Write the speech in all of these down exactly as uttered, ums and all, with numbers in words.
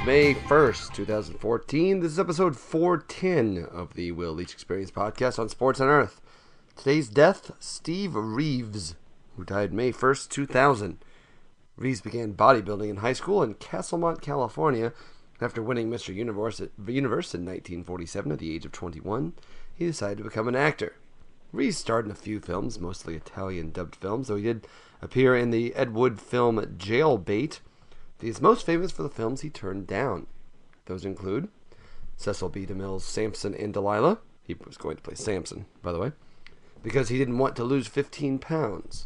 May first, twenty fourteen. This is episode four ten of the Will Leitch Experience podcast on Sports on Earth. Today's death, Steve Reeves, who died May first, two thousand. Reeves began bodybuilding in high school in Castlemont, California. After winning Mister Universe, Universe in nineteen forty-seven at the age of twenty-one, he decided to become an actor. Reeves starred in a few films, mostly Italian dubbed films, though he did appear in the Ed Wood film Jailbait. He is most famous for the films he turned down. Those include Cecil B. DeMille's Samson and Delilah. He was going to play Samson, by the way, because he didn't want to lose fifteen pounds.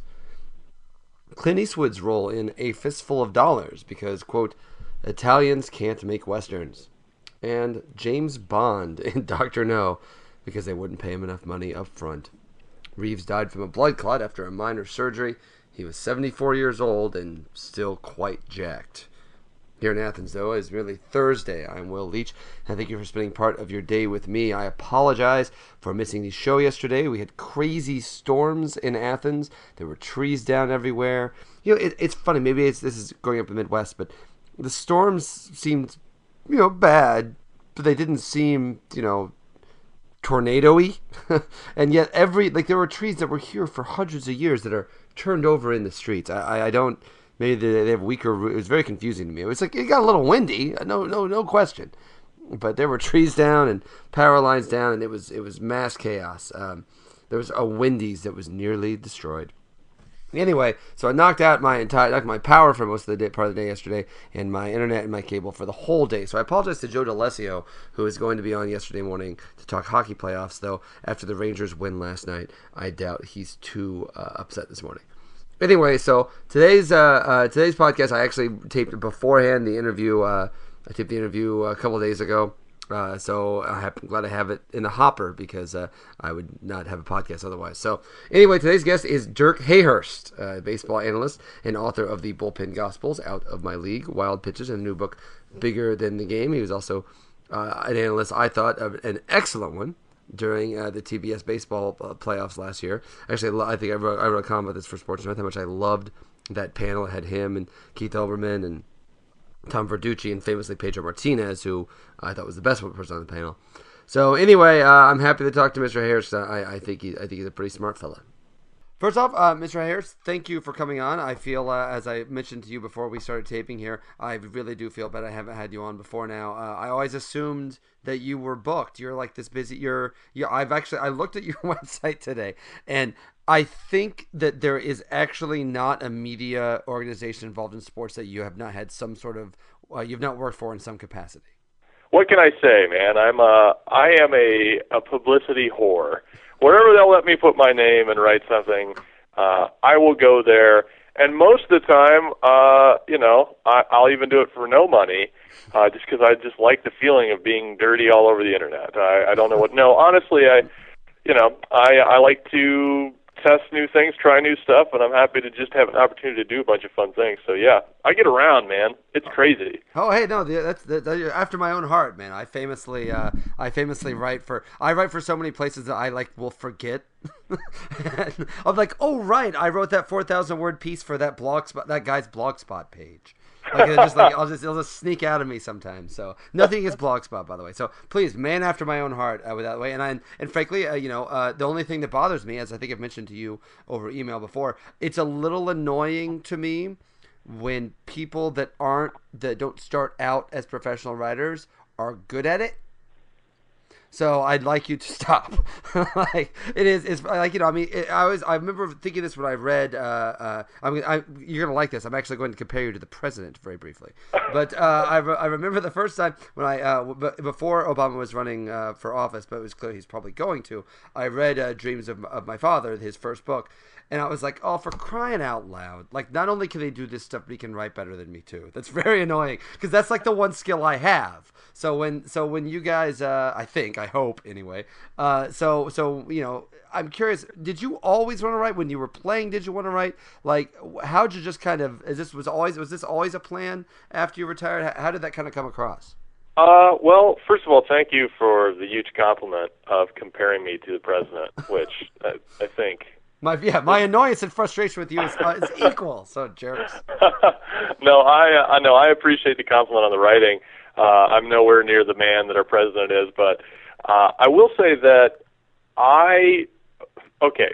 Clint Eastwood's role in A Fistful of Dollars, because, quote, Italians can't make westerns. And James Bond in Doctor No, because they wouldn't pay him enough money up front. Reeves died from a blood clot after a minor surgery. He was seventy-four years old and still quite jacked. Here in Athens, though, is merely Thursday. I'm Will Leitch, and thank you for spending part of your day with me. I apologize for missing the show yesterday. We had crazy storms in Athens. There were trees down everywhere. You know, it, it's funny. Maybe it's, this is going up the Midwest, but the storms seemed, you know, bad, but they didn't seem, you know, tornado-y. And yet every, like, there were trees that were here for hundreds of years that are turned over in the streets. I, I, I don't, maybe they, they have weaker, it was very confusing to me. It was like, it got a little windy, no, no, no question. But there were trees down and power lines down, and it was, it was mass chaos. Um, there was a Wendy's that was nearly destroyed. Anyway, so I knocked out my entire, knocked my power for most of the day, part of the day yesterday, and my internet and my cable for the whole day. So I apologize to Joe DeLessio, who is going to be on yesterday morning to talk hockey playoffs, though after the Rangers win last night, I doubt he's too uh, upset this morning. Anyway, so today's uh, uh, today's podcast, I actually taped it beforehand, the interview, uh, I taped the interview a couple of days ago. Uh, so I'm glad I have it in the hopper because uh, I would not have a podcast otherwise. So anyway, today's guest is Dirk Hayhurst, a baseball analyst and author of the Bullpen Gospels, Out of My League, Wild Pitches, and a new book, Bigger Than the Game. He was also uh, an analyst, I thought, of an excellent one during uh, the T B S baseball uh, playoffs last year. Actually, I think I wrote, I wrote a comment about this for Sports North, how much I loved that panel. It had him and Keith Olbermann and Tom Verducci and famously Pedro Martinez, who I thought was the best person on the panel. So anyway, uh, I'm happy to talk to Mister Hayhurst. I, I think he, I think he's a pretty smart fella. First off, uh, Mister Hayhurst, thank you for coming on. I feel, uh, as I mentioned to you before we started taping here, I really do feel bad I haven't had you on before now. Uh, I always assumed that you were booked. You're like this busy. You're, you're. I've actually, I looked at your website today, and I think that there is actually not a media organization involved in sports that you have not had some sort of, uh, you've not worked for in some capacity. What can I say, man? I'm a, I am a, a publicity whore. Wherever they'll let me put my name and write something, uh, I will go there. And most of the time, uh, you know, I, I'll even do it for no money, uh, just because I just like the feeling of being dirty all over the internet. I, I don't know what. No, honestly, I, you know, I, I like to test new things, try new stuff, and I'm happy to just have an opportunity to do a bunch of fun things. So yeah, I get around, man. It's crazy. Oh, hey, no, that's, that's after my own heart, man. I famously, uh, I famously write for, I write for so many places that I like will forget. I'm like, oh right, I wrote that four thousand word piece for that blog spot, that guy's Blogspot page. Like, it's just like I'll just it'll just sneak out of me sometimes. So nothing is Blogspot, by the way. So please, man after my own heart, uh, with that way. And I and frankly, uh, you know, uh, the only thing that bothers me, as I think I've mentioned to you over email before, it's a little annoying to me when people that aren't that don't start out as professional writers are good at it. So I'd like you to stop. Like it is, it's like, you know, I mean, it, I was, I remember thinking this when I read, uh, uh, I'm, I, you're going to like this. I'm actually going to compare you to the president very briefly. But uh, I, re- I remember the first time when I, uh, b- before Obama was running uh, for office, but it was clear he's probably going to, I read uh, Dreams of, of My Father, his first book. And I was like, oh, for crying out loud. Like, not only can they do this stuff, but he can write better than me, too. That's very annoying, because that's, like, the one skill I have. So when so when you guys, uh, I think, I hope, anyway. Uh, so, so you know, I'm curious, did you always want to write? When you were playing, did you want to write? Like, how'd you just kind of, is this was always was this always a plan after you retired? How, how did that kind of come across? Uh, well, first of all, thank you for the huge compliment of comparing me to the president, which I, I think... My yeah, my annoyance and frustration with you is, uh, is equal. So jerks. no, I I know I appreciate the compliment on the writing. Uh, Uh, I'm nowhere near the man that our president is, but uh, I will say that I, okay,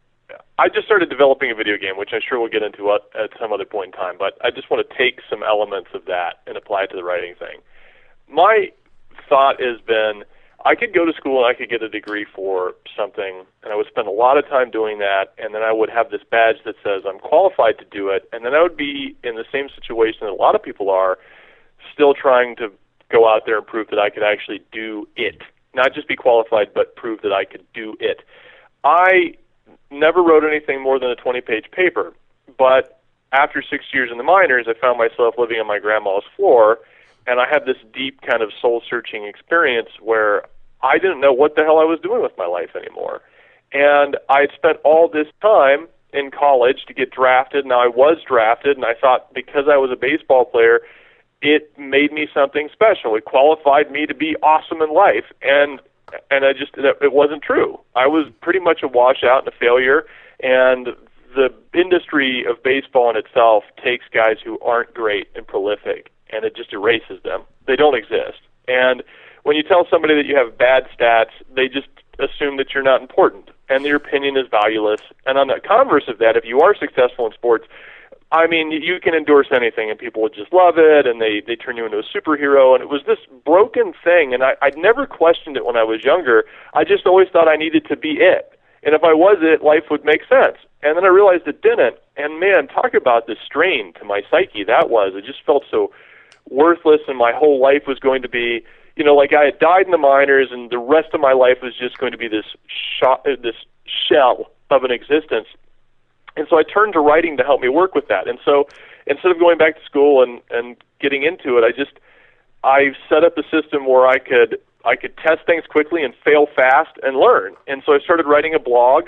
I just started developing a video game, which I'm sure we'll get into at, at some other point in time, but I just want to take some elements of that and apply it to the writing thing. My thought has been, I could go to school and I could get a degree for something, and I would spend a lot of time doing that, and then I would have this badge that says I'm qualified to do it, and then I would be in the same situation that a lot of people are, still trying to go out there and prove that I could actually do it. Not just be qualified, but prove that I could do it. I never wrote anything more than a twenty-page paper, but after six years in the minors, I found myself living on my grandma's floor, and I had this deep kind of soul-searching experience where I didn't know what the hell I was doing with my life anymore. And I had spent all this time in college to get drafted. Now, I was drafted, and I thought because I was a baseball player, it made me something special. It qualified me to be awesome in life. And and I just, it wasn't true. I was pretty much a washout and a failure, and the industry of baseball in itself takes guys who aren't great and prolific, and it just erases them. They don't exist. And when you tell somebody that you have bad stats, they just assume that you're not important, and your opinion is valueless. And on the converse of that, if you are successful in sports, I mean, you can endorse anything, and people would just love it, and they, they turn you into a superhero, and it was this broken thing, and I, I'd never questioned it when I was younger. I just always thought I needed to be it, and if I was it, life would make sense. And then I realized it didn't, and man, talk about the strain to my psyche that was. It just felt so worthless, and my whole life was going to be, you know, like I had died in the minors, and the rest of my life was just going to be this shot, this shell of an existence. And so I turned to writing to help me work with that. And so instead of going back to school and, and getting into it, I just I set up a system where I could I could test things quickly and fail fast and learn. And so I started writing a blog,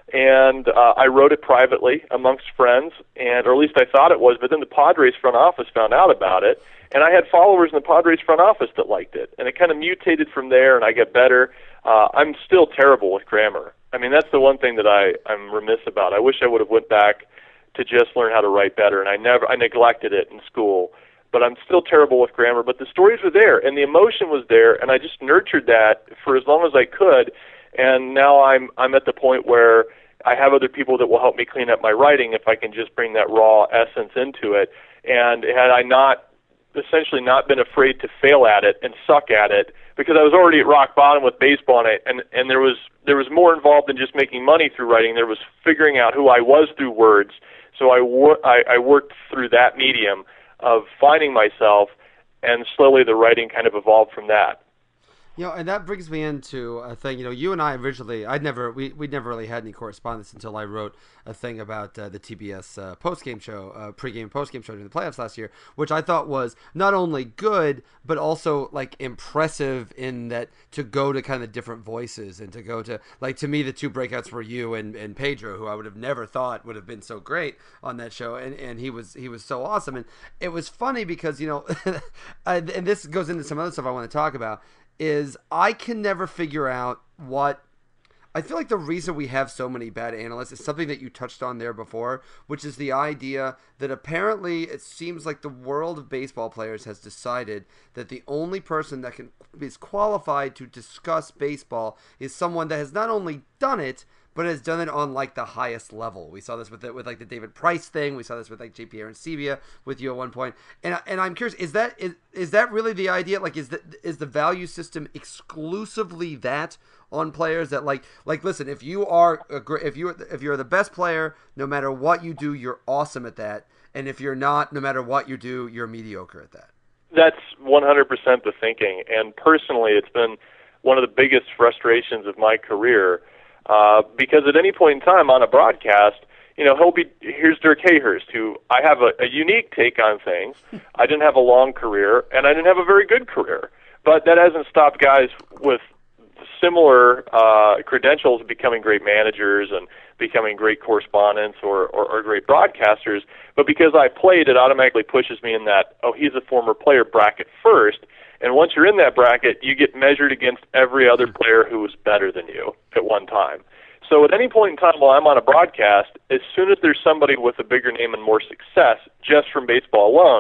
and uh, I wrote it privately amongst friends, and or at least I thought it was. But then the Padres front office found out about it, and I had followers in the Padres front office that liked it. And it kind of mutated from there, and I got better. Uh, I'm still terrible with grammar. I mean, that's the one thing that I, I'm remiss about. I wish I would have went back to just learn how to write better, and I never, I neglected it in school. But I'm still terrible with grammar. But the stories were there, and the emotion was there, and I just nurtured that for as long as I could. And now I'm, I'm at the point where I have other people that will help me clean up my writing if I can just bring that raw essence into it. And had I not, essentially not been afraid to fail at it and suck at it, because I was already at rock bottom with baseball, and, I, and and there was there was more involved than just making money through writing. There was figuring out who I was through words. So I, wor- I, I worked through that medium of finding myself, and slowly the writing kind of evolved from that. You know, and that brings me into a thing. You know, you and I originally, I'd never, we we never really had any correspondence until I wrote a thing about uh, the T B S uh, post game show, uh, pregame post game show during the playoffs last year, which I thought was not only good but also like impressive in that to go to kind of different voices and to go to like to me the two breakouts were you and, and Pedro, who I would have never thought would have been so great on that show, and and he was he was so awesome, and it was funny because you know, and this goes into some other stuff I want to talk about. Is I can never figure out what I feel like the reason we have so many bad analysts is something that you touched on there before, which is the idea that apparently it seems like the world of baseball players has decided that the only person that can is qualified to discuss baseball is someone that has not only done it, but has done it on like the highest level. We saw this with the, with like the David Price thing. We saw this with like J P Arancibia with you at one point. And and I'm curious, is that is is that really the idea? Like, is the is the value system exclusively that on players that like like listen, if you are a, if you if you're the best player, no matter what you do, you're awesome at that. And if you're not, no matter what you do, you're mediocre at that. That's one hundred percent the thinking. And personally, it's been one of the biggest frustrations of my career. Uh, because at any point in time on a broadcast, you know, he'll be, here's Dirk Hayhurst, who I have a, a unique take on things. I didn't have a long career, and I didn't have a very good career. But that hasn't stopped guys with similar uh, credentials becoming great managers and becoming great correspondents or, or, or great broadcasters. But because I played, it automatically pushes me in that, oh, he's a former player bracket first. And once you're in that bracket, you get measured against every other player who was better than you at one time. So at any point in time while I'm on a broadcast, as soon as there's somebody with a bigger name and more success, just from baseball alone,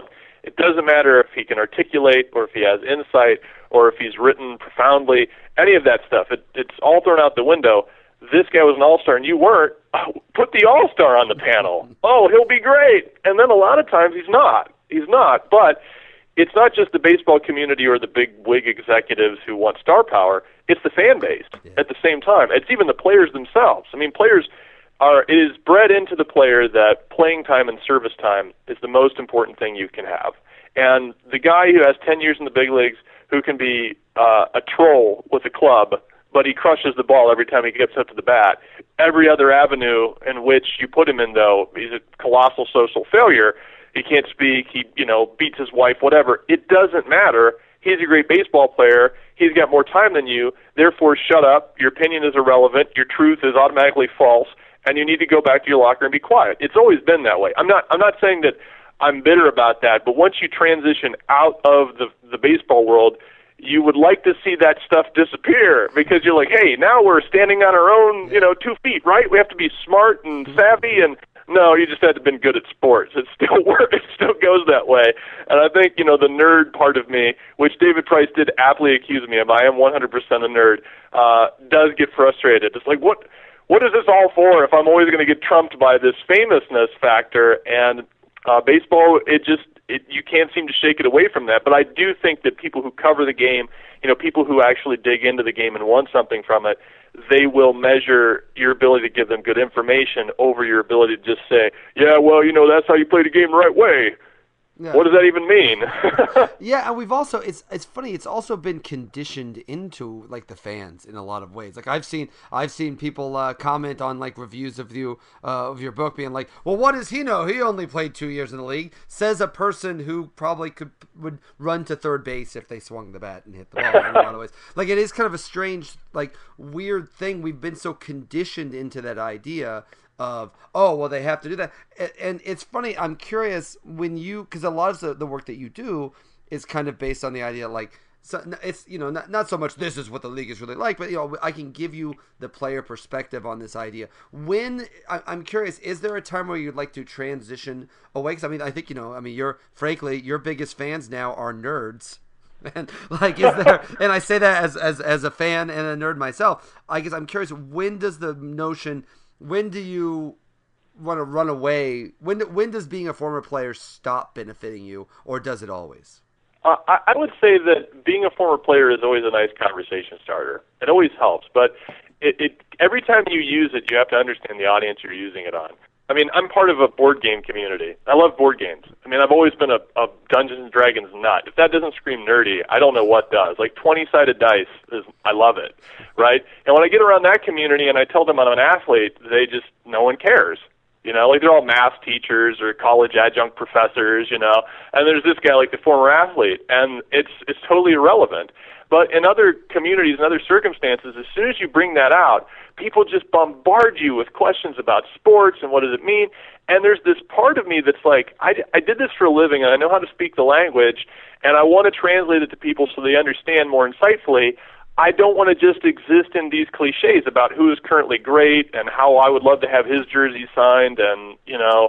It doesn't matter if he can articulate or if he has insight or if he's written profoundly, any of that stuff. It, it's all thrown out the window. This guy was an all-star and you weren't. Oh, put the all-star on the panel. Oh, he'll be great. And then a lot of times he's not. He's not. But it's not just the baseball community or the big wig executives who want star power. It's the fan base yeah. at the same time. It's even the players themselves. I mean, players are, it is bred into the player that playing time and service time is the most important thing you can have. And the guy who has ten years in the big leagues who can be uh, a troll with a club, but he crushes the ball every time he gets up to the bat. Every other avenue in which you put him in, though, he's a colossal social failure. He can't speak, he, you know, beats his wife, whatever. It doesn't matter. He's a great baseball player. He's got more time than you. Therefore, shut up. Your opinion is irrelevant. Your truth is automatically false, and you need to go back to your locker and be quiet. It's always been that way. I'm not I'm not saying that I'm bitter about that, but once you transition out of the the baseball world, you would like to see that stuff disappear because you're like, hey, now we're standing on our own, you know, two feet, right? We have to be smart and savvy, and no, you just had to have been good at sports. It still works. It still goes that way. And I think, you know, the nerd part of me, which David Price did aptly accuse me of, I am one hundred percent a nerd, uh, does get frustrated. It's like, what, what is this all for if I'm always going to get trumped by this famousness factor? And uh, baseball, it just, It, you can't seem to shake it away from that. But I do think that people who cover the game, you know, people who actually dig into the game and want something from it, they will measure your ability to give them good information over your ability to just say, yeah, well, you know, that's how you play the game the right way. Yeah. What does that even mean? Yeah, and we've also it's it's funny, it's also been conditioned into like the fans in a lot of ways. Like I've seen I've seen people uh, comment on like reviews of you uh, of your book being like, well, what does he know? He only played two years in the league. Says a person who probably could would run to third base if they swung the bat and hit the ball in a lot of ways. Like it is kind of a strange, like weird thing. We've been so conditioned into that idea of, oh, well, they have to do that. And it's funny, I'm curious when you, because a lot of the, the work that you do is kind of based on the idea, like, so it's, you know, not, not so much this is what the league is really like, but, you know, I can give you the player perspective on this idea. When, I, I'm curious, is there a time where you'd like to transition away? Because, I mean, I think, you know, I mean, you're, frankly, your biggest fans now are nerds. And like, is there, and I say that as, as, as a fan and a nerd myself. I guess I'm curious, when does the notion... When do you want to run away? When when does being a former player stop benefiting you, or does it always? Uh, I, I would say that being a former player is always a nice conversation starter. It always helps, but it, it every time you use it, you have to understand the audience you're using it on. I mean, I'm part of a board game community. I love board games. I mean, I've always been a, a Dungeons and Dragons nut. If that doesn't scream nerdy, I don't know what does. Like twenty-sided dice, is, I love it, right? And when I get around that community and I tell them I'm an athlete, they just, no one cares. You know, like they're all math teachers or college adjunct professors, you know, and there's this guy like the former athlete, and it's it's totally irrelevant. But in other communities and other circumstances, as soon as you bring that out, people just bombard you with questions about sports and what does it mean. And there's this part of me that's like, I, I did this for a living and I know how to speak the language and I want to translate it to people so they understand more insightfully. I don't want to just exist in these cliches about who is currently great and how I would love to have his jersey signed and, you know,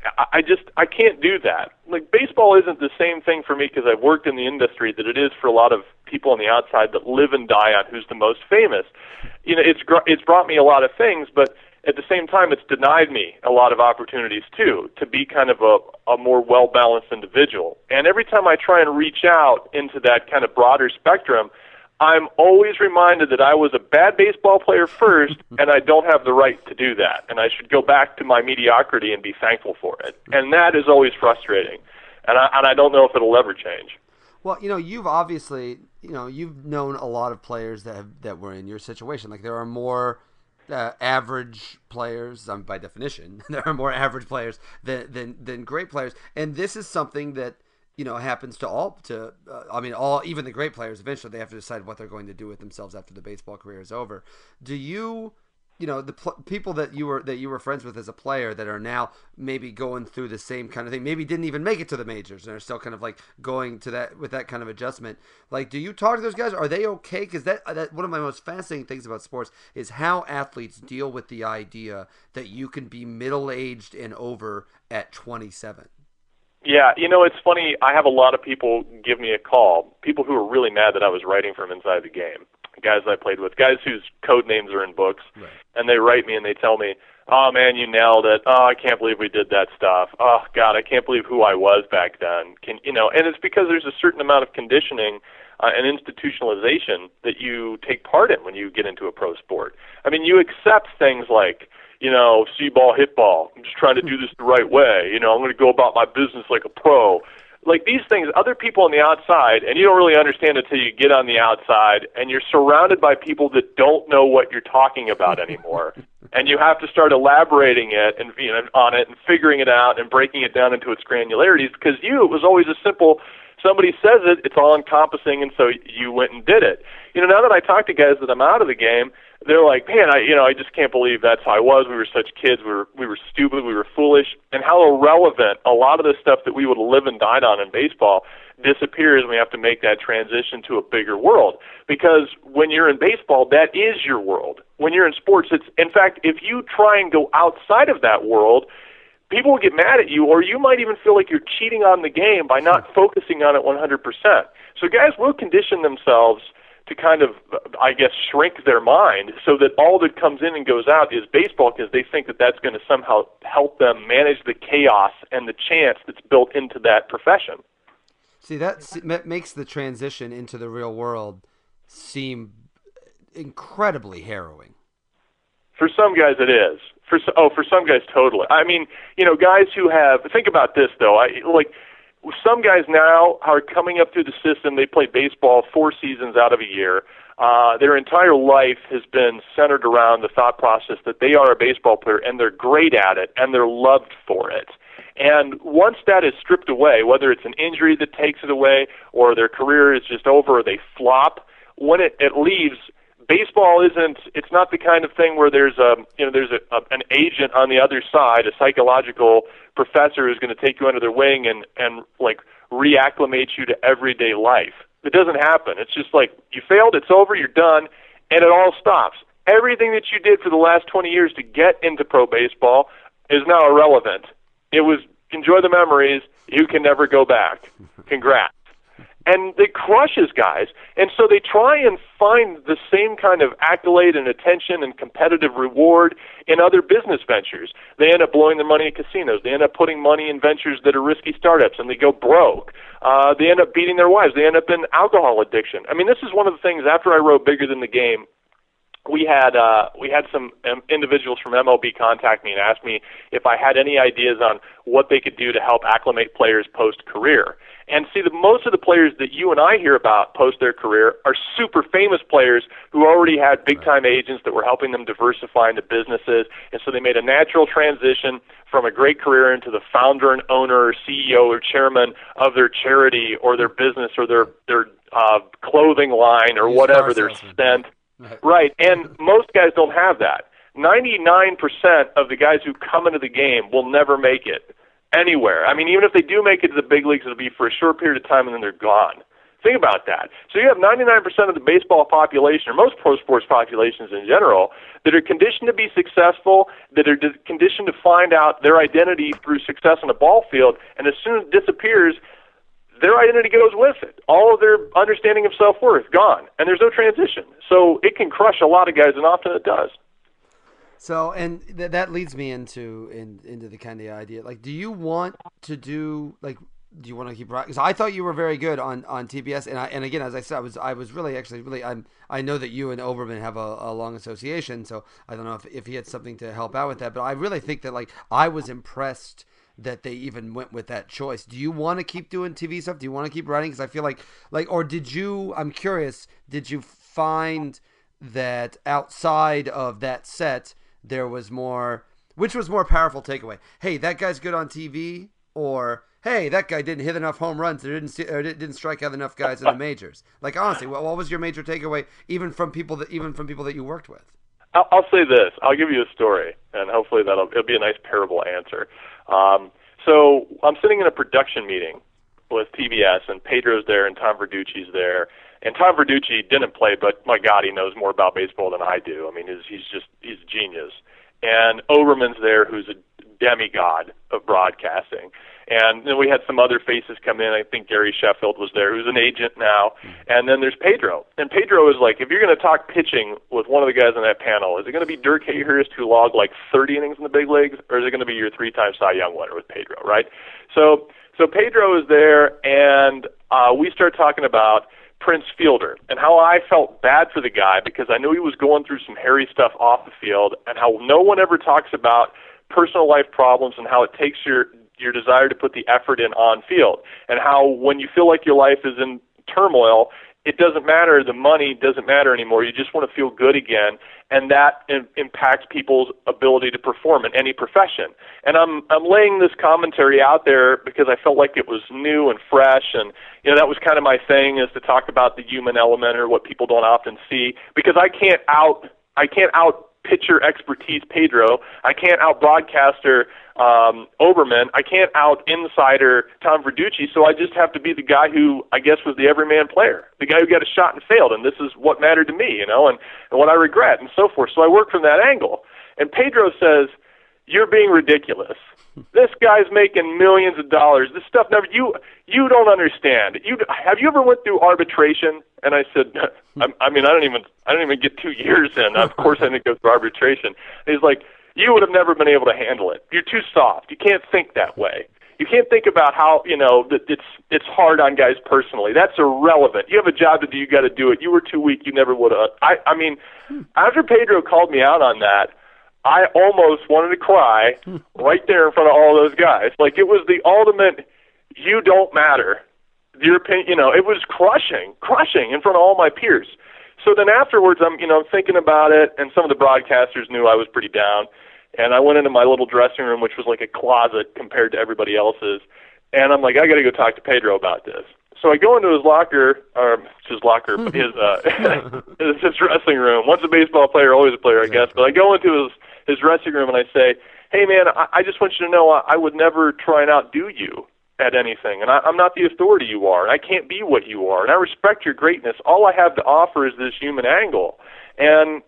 I just, I can't do that. Like, baseball isn't the same thing for me because I've worked in the industry that it is for a lot of people on the outside that live and die on who's the most famous. You know, it's gr- it's brought me a lot of things, but at the same time, it's denied me a lot of opportunities, too, to be kind of a, a more well-balanced individual. And every time I try and reach out into that kind of broader spectrum, I'm always reminded that I was a bad baseball player first, and I don't have the right to do that. And I should go back to my mediocrity and be thankful for it. And that is always frustrating. And I, and I don't know if it'll ever change. Well, you know, you've obviously, you know, you've known a lot of players that have, that were in your situation. Like, there are more uh, average players, um, by definition, there are more average players than, than, than great players. And this is something that, you know, happens to all, to, uh, I mean, all, even the great players, eventually they have to decide what they're going to do with themselves after the baseball career is over. Do you, you know, the pl- people that you were, that you were friends with as a player that are now maybe going through the same kind of thing, maybe didn't even make it to the majors and are still kind of like going to that with that kind of adjustment. Like, do you talk to those guys? Are they okay? Cause that, that one of my most fascinating things about sports is how athletes deal with the idea that you can be middle-aged and over at twenty-seven. Yeah, you know, it's funny. I have a lot of people give me a call, people who are really mad that I was writing from inside the game, guys I played with, guys whose code names are in books, right. And they write me and they tell me, oh, man, you nailed it. Oh, I can't believe we did that stuff. Oh, God, I can't believe who I was back then. Can you know? And it's because there's a certain amount of conditioning uh, and institutionalization that you take part in when you get into a pro sport. I mean, you accept things like, you know, see ball, hit ball. I'm just trying to do this the right way. You know, I'm going to go about my business like a pro. Like these things, other people on the outside, and you don't really understand it until you get on the outside, and you're surrounded by people that don't know what you're talking about anymore. And you have to start elaborating it and you know on it and figuring it out and breaking it down into its granularities. Because you, it was always a simple, somebody says it, it's all encompassing, and so you went and did it. You know, now that I talk to guys that I'm out of the game, they're like, man, I you know, I just can't believe that's how I was. We were such kids. We were we were stupid. We were foolish. And how irrelevant a lot of the stuff that we would have lived and died on in baseball disappears when we have to make that transition to a bigger world. Because when you're in baseball, that is your world. When you're in sports, it's in fact, if you try and go outside of that world, people will get mad at you, or you might even feel like you're cheating on the game by not focusing on it one hundred percent. So guys will condition themselves to kind of, I guess, shrink their mind so that all that comes in and goes out is baseball because they think that that's going to somehow help them manage the chaos and the chance that's built into that profession. See, that makes the transition into the real world seem incredibly harrowing. For some guys it is. For oh, for some guys totally. I mean, you know, guys who have, think about this though, I like some guys now are coming up through the system. They play baseball four seasons out of a year. Uh, their entire life has been centered around the thought process that they are a baseball player and they're great at it and they're loved for it. And once that is stripped away, whether it's an injury that takes it away or their career is just over or they flop, when it, it leaves, baseball isn't, it's not the kind of thing where there's a, you know, there's a, a, an agent on the other side, a psychological professor who's going to take you under their wing and, and like reacclimate you to everyday life. It doesn't happen. It's just like you failed, it's over, you're done, and it all stops. Everything that you did for the last twenty years to get into pro baseball is now irrelevant. It was enjoy the memories, you can never go back. Congrats. And it crushes guys. And so they try and find the same kind of accolade and attention and competitive reward in other business ventures. They end up blowing their money at casinos. They end up putting money in ventures that are risky startups, and they go broke. Uh, they end up beating their wives. They end up in alcohol addiction. I mean, this is one of the things, after I wrote Bigger Than the Game, we had uh, we had some um, individuals from M L B contact me and ask me if I had any ideas on what they could do to help acclimate players post-career. And see, the, most of the players that you and I hear about post their career are super famous players who already had big-time agents that were helping them diversify into businesses, and so they made a natural transition from a great career into the founder and owner or C E O or chairman of their charity or their business or their, their uh, clothing line or whatever, their spent. Right, and most guys don't have that. ninety-nine percent of the guys who come into the game will never make it anywhere. I mean, even if they do make it to the big leagues, it'll be for a short period of time and then they're gone. Think about that. So you have ninety-nine percent of the baseball population, or most pro sports populations in general, that are conditioned to be successful, that are conditioned to find out their identity through success on a ball field, and as soon as it disappears, their identity goes with it. All of their understanding of self-worth, gone. And there's no transition. So it can crush a lot of guys, and often it does. So, and th- that leads me into in, into the kind of idea. Like, do you want to do, like, do you want to keep, because I thought you were very good on, on T B S. And I, and again, as I said, I was, I was really, actually, really, I'm, I know that you and Oberman have a, a long association. So I don't know if, if he had something to help out with that. But I really think that, like, I was impressed that they even went with that choice. Do you want to keep doing T V stuff? Do you want to keep writing? Because I feel like, like, or did you, I'm curious, did you find that outside of that set, there was more, which was more powerful takeaway? Hey, that guy's good on T V, or hey, that guy didn't hit enough home runs, or didn't or didn't strike out enough guys in the majors. Like, honestly, what, what was your major takeaway, even from people that even from people that you worked with? I'll, I'll say this. I'll give you a story, and hopefully that'll it'll be a nice parable answer. Um, so I'm sitting in a production meeting with T B S, and Pedro's there, and Tom Verducci's there. And Tom Verducci didn't play, but my God, he knows more about baseball than I do. I mean, he's, he's just he's a genius. And Oberman's there, who's a demigod of broadcasting. And then we had some other faces come in. I think Gary Sheffield was there, who's an agent now. And then there's Pedro. And Pedro is like, if you're going to talk pitching with one of the guys on that panel, is it going to be Dirk Hayhurst, who logged like thirty innings in the big leagues, or is it going to be your three-time Cy Young winner with Pedro, right? So so Pedro is there, and uh, we start talking about Prince Fielder and how I felt bad for the guy because I knew he was going through some hairy stuff off the field, and how no one ever talks about personal life problems and how it takes your your desire to put the effort in on field, and how when you feel like your life is in turmoil, it doesn't matter, the money doesn't matter anymore, you just want to feel good again, and that in, impacts people's ability to perform in any profession. And I'm I'm laying this commentary out there because I felt like it was new and fresh, and you know that was kind of my thing, is to talk about the human element, or what people don't often see, because I can't out I can't out pitcher expertise Pedro, I can't out broadcaster um, Oberman, I can't out insider Tom Verducci, so I just have to be the guy who I guess was the everyman player, the guy who got a shot and failed, and this is what mattered to me, you know, and, and what I regret, and so forth. So I work from that angle. And Pedro says, "You're being ridiculous. This guy's making millions of dollars. This stuff never. You you don't understand. You have you ever went through arbitration?" And I said, I, I mean, I don't even I don't even get two years in. Of course, I didn't go through arbitration. And he's like, "You would have never been able to handle it. You're too soft. You can't think that way. You can't think about how, you know, that it's it's hard on guys personally. That's irrelevant. You have a job to do. You got to do it. You were too weak. You never would have." I I mean, after Pedro called me out on that, I almost wanted to cry right there in front of all those guys. Like, it was the ultimate, you don't matter. Your opinion, you know, it was crushing, crushing in front of all my peers. So then afterwards, I'm, you know, thinking about it, and some of the broadcasters knew I was pretty down. And I went into my little dressing room, which was like a closet compared to everybody else's. And I'm like, I got to go talk to Pedro about this. So I go into his locker, or his locker, but his, uh, his, his dressing room. Once a baseball player, always a player, I guess. But I go into his, his dressing room and I say, "Hey, man, I, I just want you to know I, I would never try and outdo you at anything. And I, I'm not the authority you are. And I can't be what you are. And I respect your greatness. All I have to offer is this human angle. And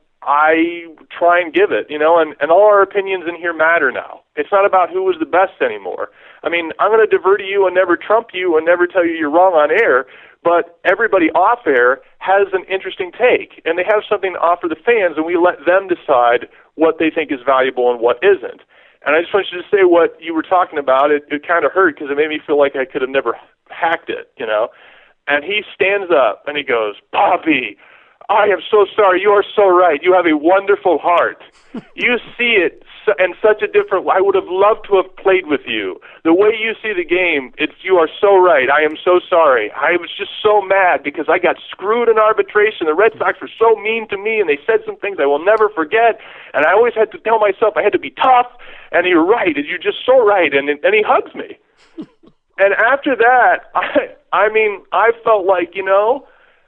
I try and give it, you know, and, and all our opinions in here matter now. It's not about who was the best anymore. I mean, I'm going to defer to you and never trump you and never tell you you're wrong on air, but everybody off air has an interesting take, and they have something to offer the fans, and we let them decide what they think is valuable and what isn't." And I just want you to say what you were talking about. It, it kind of hurt because it made me feel like I could have never hacked it, you know. And he stands up and he goes, "Bobby, I am so sorry. You are so right. You have a wonderful heart. You see it in such a different way. I would have loved to have played with you. The way you see the game, it's you are so right. I am so sorry. I was just so mad because I got screwed in arbitration. The Red Sox were so mean to me, and they said some things I will never forget. And I always had to tell myself I had to be tough. And you're right. And you're just so right." And and he hugs me. And after that, I I mean, I felt like, you know,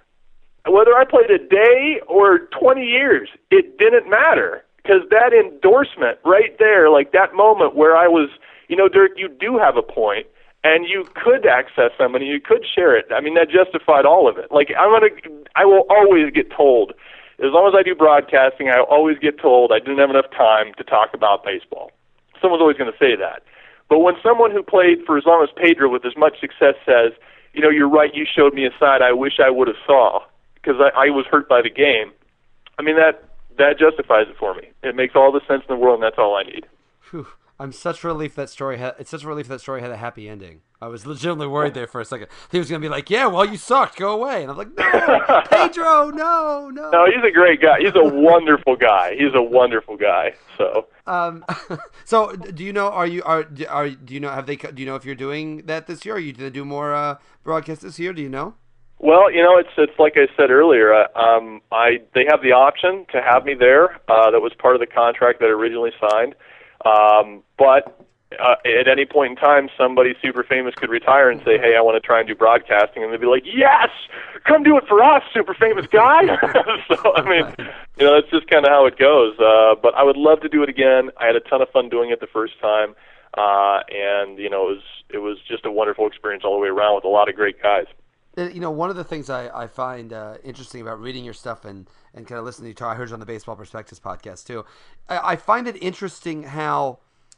whether I played a day or twenty years, it didn't matter, because that endorsement right there, like that moment where I was, you know, Dirk, you do have a point, and you could access somebody, you could share it. I mean, that justified all of it. Like, I'm gonna, I will always get told, as long as I do broadcasting, I always get told I didn't have enough time to talk about baseball. Someone's always going to say that. But when someone who played for as long as Pedro with as much success says, you know, you're right, you showed me a side I wish I would have saw, because I, I was hurt by the game. I mean, that that justifies it for me. It makes all the sense in the world, and that's all I need. Whew. I'm such relief that story had. It's such a relief that story had a happy ending. I was legitimately worried there for a second. He was going to be like, "Yeah, well, you sucked. Go away." And I'm like, "No, Pedro, no, no." No, he's a great guy. He's a wonderful guy. He's a wonderful guy. So, um, so do you know? Are you are are do you know? Have they? Do you know if you're doing that this year? Are you going to do more uh, broadcasts this year? Do you know? Well, you know, it's it's like I said earlier. Uh, um, I they have the option to have me there. Uh, that was part of the contract that I originally signed. Um, but uh, at any point in time, somebody super famous could retire and say, "Hey, I want to try and do broadcasting," and they'd be like, "Yes, come do it for us, super famous guy." So, I mean, you know, that's just kind of how it goes. Uh, but I would love to do it again. I had a ton of fun doing it the first time, uh, and you know, it was it was just a wonderful experience all the way around with a lot of great guys. You know, one of the things I, I find uh, interesting about reading your stuff and, and kind of listening to you talk, I heard you on the Baseball Prospectus podcast too. I, I find it interesting how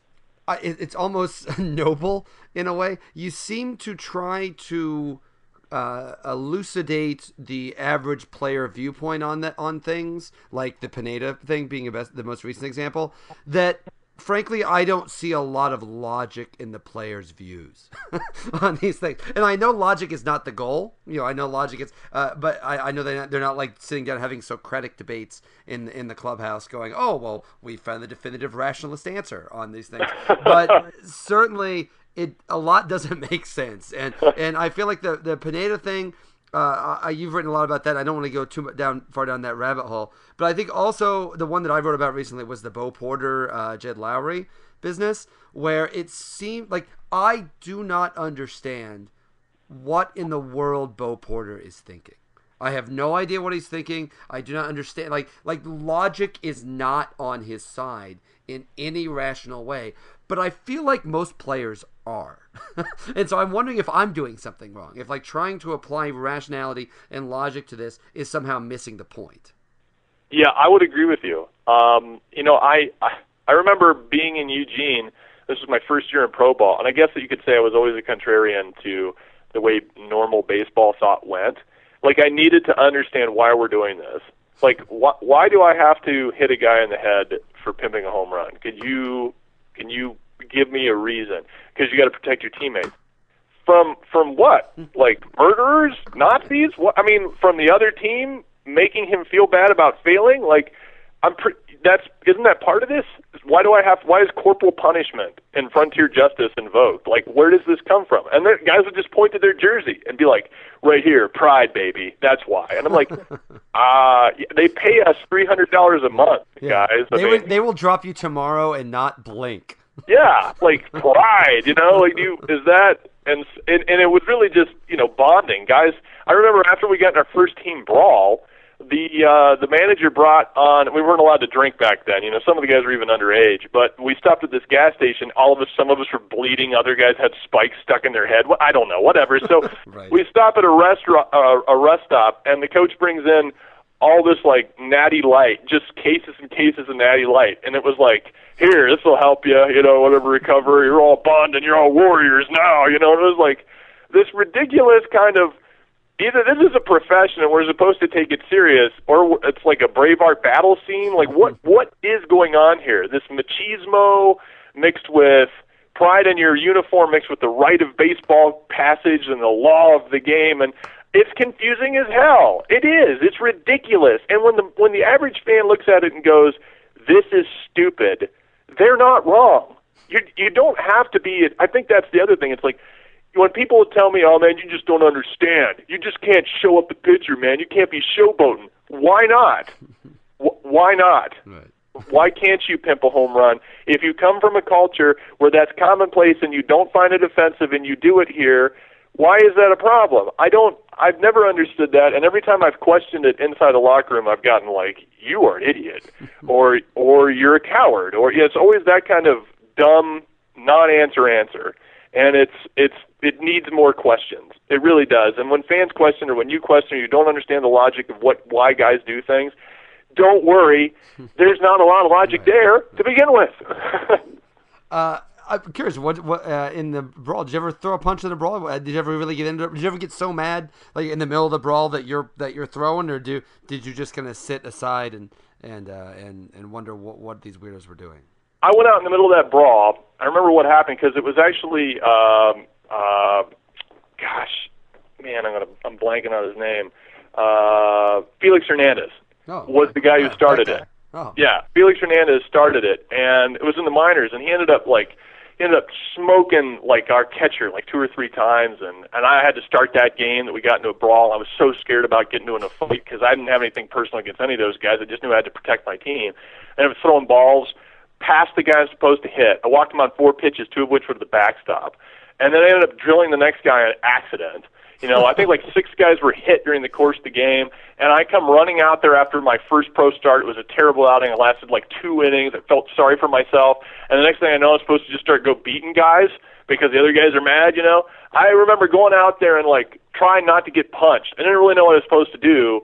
I, it, it's almost noble in a way. You seem to try to uh, elucidate the average player viewpoint on that on things, like the Pineda thing being a best, the most recent example. That frankly, I don't see a lot of logic in the players' views on these things. And I know logic is not the goal. You know, I know logic is, uh, but I, I know they're not, they're not like sitting down having Socratic debates in in the clubhouse going, oh, well, we found the definitive rationalist answer on these things. But certainly, it a lot doesn't make sense. And and I feel like the, the Pineda thing, Uh, I, you've written a lot about that. I don't want to go too much down far down that rabbit hole, but I think also the one that I wrote about recently was the Bo Porter, uh, Jed Lowry business, where it seemed like I do not understand what in the world Bo Porter is thinking. I have no idea what he's thinking. I do not understand. Like, like logic is not on his side in any rational way. But I feel like most players are. And so I'm wondering if I'm doing something wrong. If like trying to apply rationality and logic to this is somehow missing the point. Yeah, I would agree with you. Um, you know, I I remember being in Eugene. This was my first year in pro ball, and I guess that you could say I was always a contrarian to the way normal baseball thought went. Like, I needed to understand why we're doing this. Like, wh- why do I have to hit a guy in the head for pimping a home run? Could you, can you give me a reason? Because you got to protect your teammates. From from what? Like murderers, Nazis? What? I mean, from the other team making him feel bad about failing? Like, I'm pre- that's isn't that part of this? Why do I have? Why is corporal punishment and frontier justice invoked? Like, where does this come from? And the guys would just point to their jersey and be like, "Right here, pride, baby. That's why." And I'm like, "Ah, uh, they pay us three hundred dollars a month, yeah. guys. They I would, mean, they will drop you tomorrow and not blink." Yeah, like pride, you know, like you is that, and and and it was really just you know bonding, guys. I remember after we got in our first team brawl, the uh, the manager brought on. We weren't allowed to drink back then, you know. Some of the guys were even underage, but we stopped at this gas station. All of us, some of us were bleeding. Other guys had spikes stuck in their head. I don't know, whatever. So right. We stop at a restaurant, uh, a rest stop, and the coach brings in all this like Natty Light, just cases and cases of Natty Light, and it was like, here, this will help you, you know, whatever recovery. You're all bonding, you're all warriors now, you know. And it was like this ridiculous kind of either this is a profession and we're supposed to take it serious, or it's like a Braveheart battle scene. Like what what is going on here? This machismo mixed with pride in your uniform, mixed with the right of baseball passage and the law of the game, and it's confusing as hell. It is. It's ridiculous. And when the when the average fan looks at it and goes, "This is stupid," they're not wrong. You you don't have to be. I think that's the other thing. It's like when people tell me, "Oh man, you just don't understand. You just can't show up the pitcher, man. You can't be showboating." Why not? W- why not? Right. Why can't you pimp a home run? If you come from a culture where that's commonplace and you don't find it offensive and you do it here, why is that a problem? I don't. I've never understood that, and every time I've questioned it inside the locker room, I've gotten like, "You are an idiot," or "or you're a coward," or yeah, it's always that kind of dumb non-answer answer, and it's it's it needs more questions. It really does. And when fans question or when you question, or you don't understand the logic of what why guys do things. Don't worry, there's not a lot of logic there to begin with. uh, I'm curious, what what uh, in the brawl? Did you ever throw a punch in the brawl? Did you ever really get into it? Did you ever get so mad, like in the middle of the brawl, that you're that you're throwing, or do did you just kind of sit aside and and uh, and and wonder what what these weirdos were doing? I went out in the middle of that brawl. I remember what happened because it was actually, um, uh, gosh, man, I'm gonna I'm blanking on his name. Uh, Felix Hernandez. Oh, was the guy who started it. Oh. Yeah, Felix Hernandez started it, and it was in the minors, and he ended up like he ended up smoking like our catcher like two or three times, and and I had to start that game that we got into a brawl. I was so scared about getting into a fight because I didn't have anything personal against any of those guys. I just knew I had to protect my team, and I was throwing balls past the guy I was supposed to hit. I walked him on four pitches, two of which were to the backstop, and then I ended up drilling the next guy on accident. You know, I think like six guys were hit during the course of the game, and I come running out there after my first pro start. It was a terrible outing. It lasted like two innings. I felt sorry for myself, and the next thing I know, I'm supposed to just start go beating guys because the other guys are mad, you know. I remember going out there and like trying not to get punched. I didn't really know what I was supposed to do.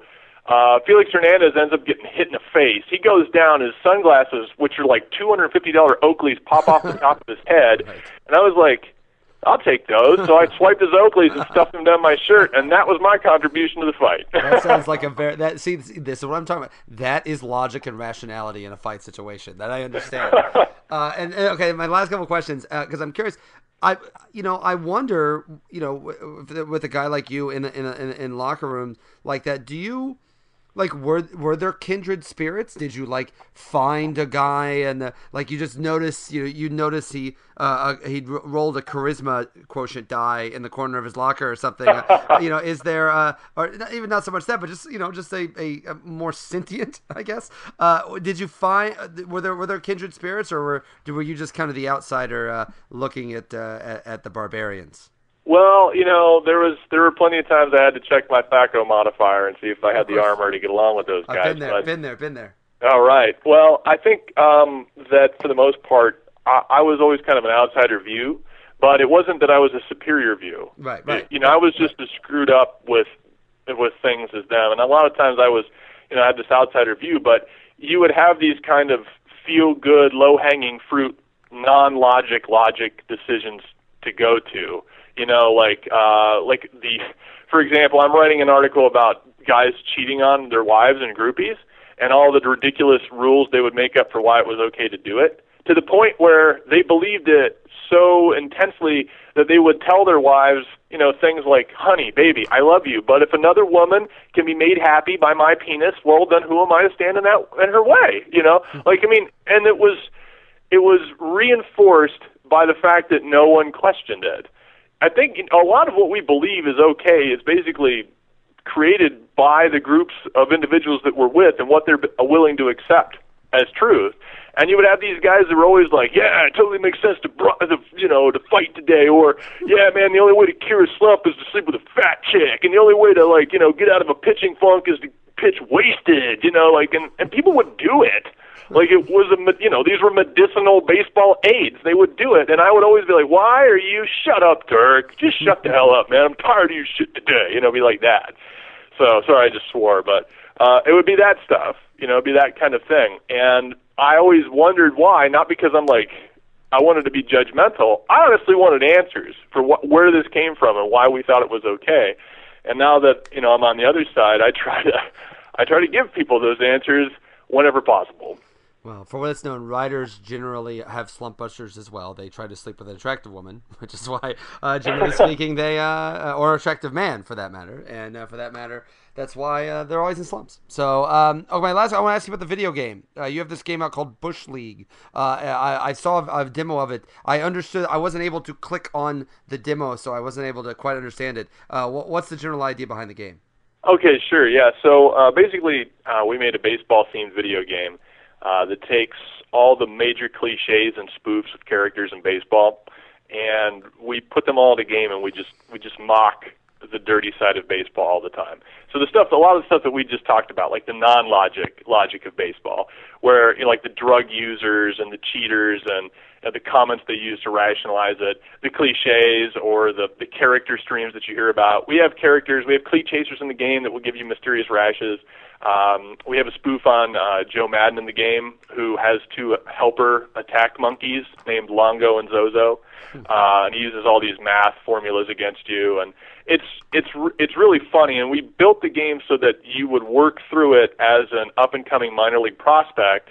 Uh, Felix Hernandez ends up getting hit in the face. He goes down. His sunglasses, which are like two hundred fifty dollars Oakleys, pop off the top of his head. Right. And I was like, I'll take those. So I swiped his Oakleys and stuffed them down my shirt, and that was my contribution to the fight. That sounds like a very that. See, this is what I'm talking about. That is logic and rationality in a fight situation that I understand. uh, and, and okay, my last couple questions because uh, I'm curious. I, you know, I wonder, you know, with, with a guy like you in a, in, a, in in locker rooms like that, do you? Like, were were there kindred spirits? Did you like find a guy and the, like you just notice you you notice he uh he rolled a charisma quotient die in the corner of his locker or something? uh, you know, is there uh or not, even not so much that, but just you know just a, a, a more sentient, I guess. Uh, did you find were there were there kindred spirits or were were you just kind of the outsider uh, looking at, uh, at at the barbarians? Well, you know, there was there were plenty of times I had to check my Thaco modifier and see if I had the armor to get along with those guys. I've been there, but, been there, been there. All right. Well, I think um, that for the most part, I, I was always kind of an outsider view, but it wasn't that I was a superior view. Right, right. You know, I was just as screwed up with with things as them, and a lot of times I was, you know, I had this outsider view, but you would have these kind of feel-good, low-hanging fruit, non-logic, logic decisions to go to. You know, like uh, like the, for example, I'm writing an article about guys cheating on their wives and groupies, and all the ridiculous rules they would make up for why it was okay to do it, to the point where they believed it so intensely that they would tell their wives, you know, things like, honey, baby, I love you, but if another woman can be made happy by my penis, well, then who am I to stand in that in her way, you know? Like, I mean, and it was it was reinforced by the fact that no one questioned it. I think a lot of what we believe is okay is basically created by the groups of individuals that we're with and what they're willing to accept as truth. And you would have these guys that were always like, yeah, it totally makes sense to, you know, to fight today. Or, yeah, man, the only way to cure a slump is to sleep with a fat chick. And the only way to, like, you know, get out of a pitching funk is to pitch wasted, you know, like, and, and people would do it. Like it was, a, you know, these were medicinal baseball aids. They would do it. And I would always be like, why are you, shut up, Dirk. Just shut the hell up, man. I'm tired of your shit today. You know, be like that. So, sorry, I just swore. But uh, it would be that stuff. You know, it'd be that kind of thing. And I always wondered why, not because I'm like, I wanted to be judgmental. I honestly wanted answers for what, where this came from and why we thought it was okay. And now that, you know, I'm on the other side, I try to, I try to give people those answers whenever possible. Well, for what it's known, writers generally have slump busters as well. They try to sleep with an attractive woman, which is why, uh, generally speaking, they uh, or attractive man for that matter, and uh, for that matter, that's why uh, they're always in slumps. So, um, oh, my last, I want to ask you about the video game. Uh, you have this game out called Bush League. Uh, I, I saw a, a demo of it. I understood. I wasn't able to click on the demo, so I wasn't able to quite understand it. Uh, what, what's the general idea behind the game? Okay, sure, yeah. So uh, basically, uh, we made a baseball-themed video game. Uh, that takes all the major cliches and spoofs of characters in baseball, and we put them all in a game, and we just we just mock the dirty side of baseball all the time. So the stuff, a lot of the stuff that we just talked about, like the non-logic logic of baseball, where you know, like the drug users and the cheaters and uh, the comments they use to rationalize it, the cliches or the the character streams that you hear about. We have characters, we have clee chasers in the game that will give you mysterious rashes. Um, we have a spoof on uh, Joe Madden in the game, who has two helper attack monkeys named Longo and Zozo, uh, and he uses all these math formulas against you, and it's it's it's really funny. And we built the game so that you would work through it as an up and coming minor league prospect,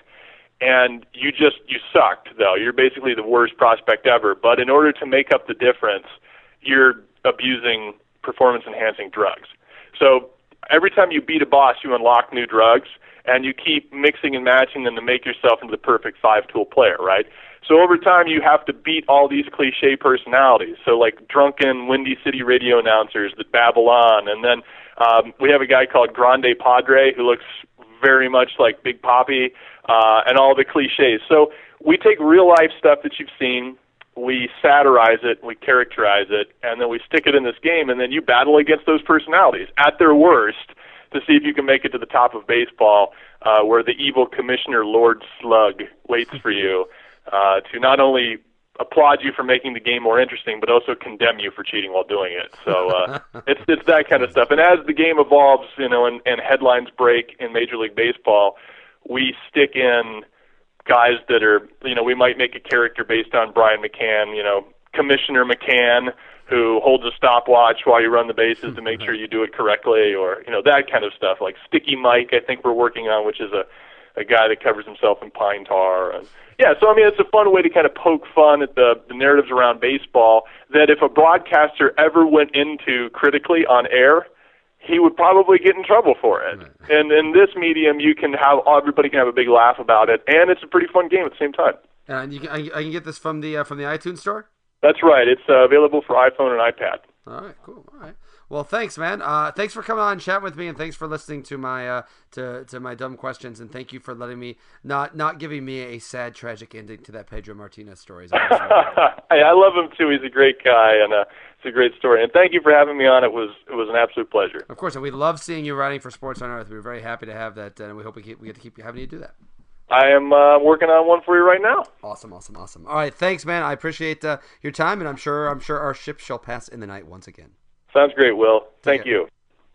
and you just you sucked though. You're basically the worst prospect ever. But in order to make up the difference, you're abusing performance enhancing drugs. So every time you beat a boss, you unlock new drugs, and you keep mixing and matching them to make yourself into the perfect five-tool player, right? So over time, you have to beat all these cliche personalities. So like drunken Windy City radio announcers that babble on, and then um, we have a guy called Grande Padre who looks very much like Big Papi, uh, and all the cliches. So we take real-life stuff that you've seen, we satirize it, we characterize it, and then we stick it in this game, and then you battle against those personalities at their worst to see if you can make it to the top of baseball, uh, where the evil Commissioner Lord Slug waits for you uh, to not only applaud you for making the game more interesting, but also condemn you for cheating while doing it. So uh, it's it's that kind of stuff. And as the game evolves, you know, and, and headlines break in Major League Baseball, we stick in guys that are, you know, we might make a character based on Brian McCann, you know, Commissioner McCann, who holds a stopwatch while you run the bases to make sure you do it correctly, or, you know, that kind of stuff. Like Sticky Mike, I think we're working on, which is a, a guy that covers himself in pine tar. And yeah, so, I mean, it's a fun way to kind of poke fun at the, the narratives around baseball that if a broadcaster ever went into critically on air, he would probably get in trouble for it. Right. And in this medium, you can have, everybody can have a big laugh about it, and it's a pretty fun game at the same time. And you can, I can get this from the uh, from the iTunes store? That's right. It's uh, available for iPhone and iPad. All right, cool. All right. Well, thanks, man. Uh, thanks for coming on and chatting with me, and thanks for listening to my uh, to to my dumb questions, and thank you for letting me not not giving me a sad, tragic ending to that Pedro Martinez story. Hey, I love him too. He's a great guy, and uh, it's a great story. And thank you for having me on. It was it was an absolute pleasure. Of course, and we love seeing you writing for Sports on Earth. We're very happy to have that, and we hope we, keep, we get to keep having you do that. I am uh, working on one for you right now. Awesome, awesome, awesome. All right, thanks, man. I appreciate uh, your time, and I'm sure I'm sure our ship shall pass in the night once again. Sounds great, Will. Thank you.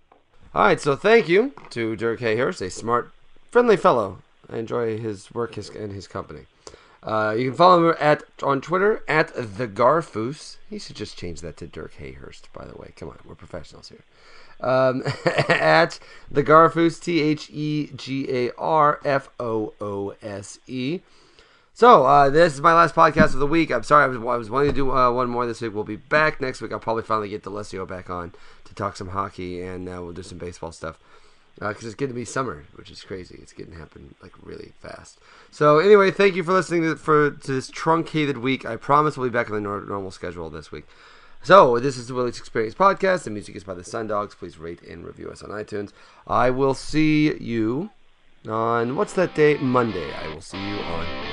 All right, so thank you to Dirk Hayhurst, a smart, friendly fellow. I enjoy his work his, and his company. Uh, you can follow him at on Twitter, at the Garfoose. He should just change that to Dirk Hayhurst, by the way. Come on, we're professionals here. Um, at the Garfoose, T H E G A R F O O S E. So, uh, this is my last podcast of the week. I'm sorry, I was, I was wanting to do uh, one more this week. We'll be back next week. I'll probably finally get D'Alessio back on to talk some hockey, and uh, we'll do some baseball stuff. Because uh, it's getting to be summer, which is crazy. It's getting to happen like really fast. So, anyway, thank you for listening to, for, to this truncated week. I promise we'll be back on the nor- normal schedule this week. So, this is the Will Leitch Experience Podcast. The music is by the Sundogs. Please rate and review us on iTunes. I will see you on, what's that day? Monday. I will see you on